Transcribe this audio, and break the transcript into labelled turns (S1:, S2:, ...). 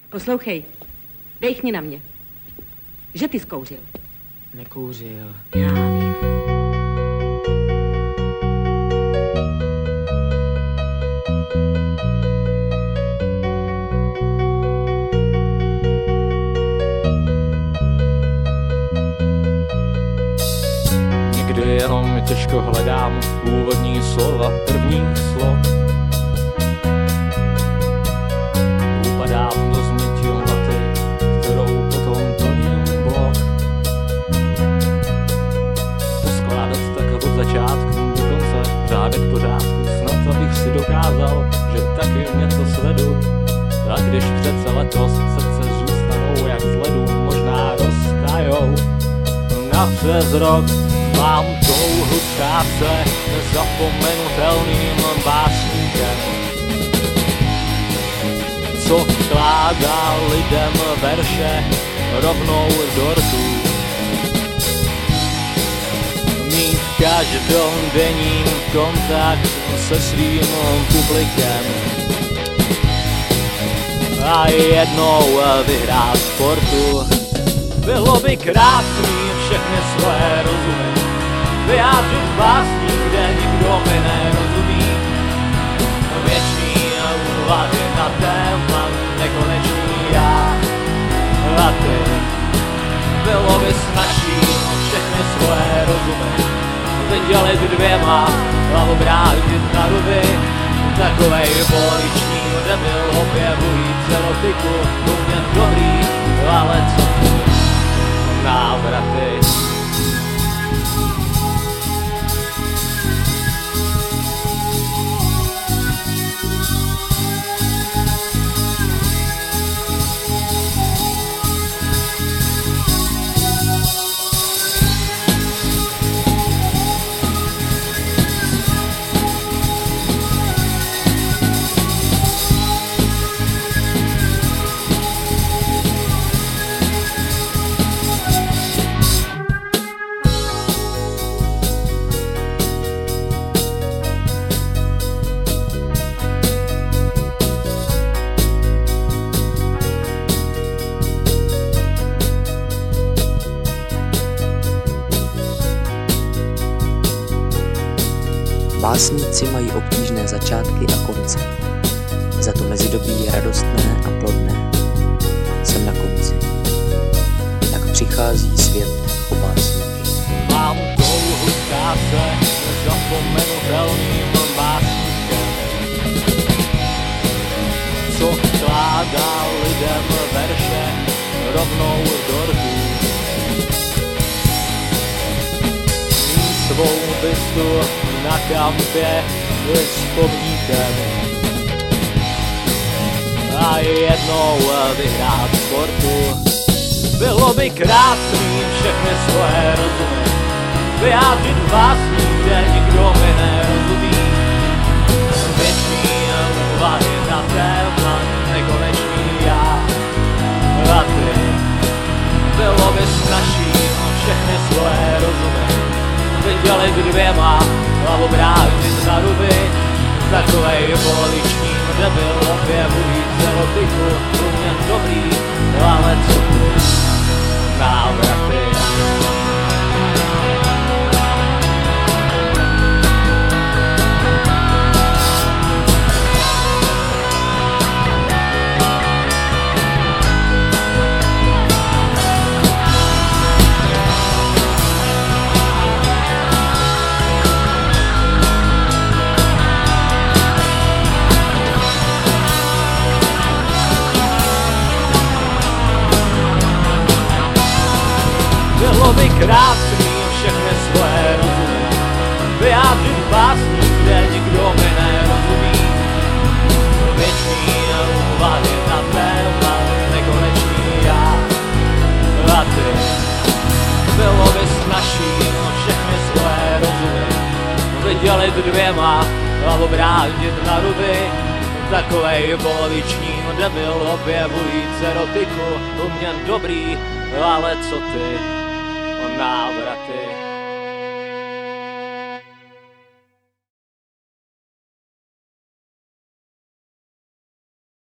S1: Poslouchej, dejchni na mě. Že ty zkouřil.
S2: Nekouřil.
S1: Já vím.
S2: Někdy jenom těžko hledám úvodní slova prvních slov. Upadám do změti vaty, kterou potom plním blok. Poskládat tak od začátku do konce, řádek pořádku, snad abych si dokázal, že taky něco svedu. A když přece letos srdce zůstanou jak z ledu, možná roztajou na přes rok. Mám touhu stát se nezapomenutelným básníkem, co vkládá lidem verše rovnou do rtů. Mít každodenní kontakt se svým publikem a jednou vyhrát sportu. Bylo by krásný všechny své rozumy vyjádřit básní, kde nikdo mi nerozumí. Věčný úvahy na téma, nekonečný já a ty. Bylo by snazší všechny svoje rozumy vydělit dvěma a obrátit na ruby. Takovej poliční debil objevujíc erotiku, mě dobrý, ale co návraty.
S3: Básníci mají obtížné začátky a konce. Za to mezidobí je radostné a plodné. Jsem na konci. Tak přichází svět o básníky.
S2: Mám touhu stát se nezapomenutelným básníkem, co vkládá lidem verše rovnou do rtů. Mít svou bystu na kampě s pomníkem a jednou vyhrát sportu. Bylo by krásný všechny svoje rozumy vyjádřit básní, kde nikdo mi nerozumí. Věčný úvahy na téma, nekonečný já a ty. Bylo by snazší všechny svoje rozumy vydělit dvěma a obrátit na ruby. Takovej poliční debil objevujíc erotiku, mě dobrý, ale co ty návraty. Bylo by krásný všechny svoje rozumy vyjádřit básní, kde nikdo mi nerozumí. Věčný úvahy na téma, nekonečný já a ty. Bylo by snazší všechny svoje rozumy vydělit dvěma a obrátit na ruby. Takovej poliční debil objevujíc erotiku, u mě dobrý, ale co ty návraty.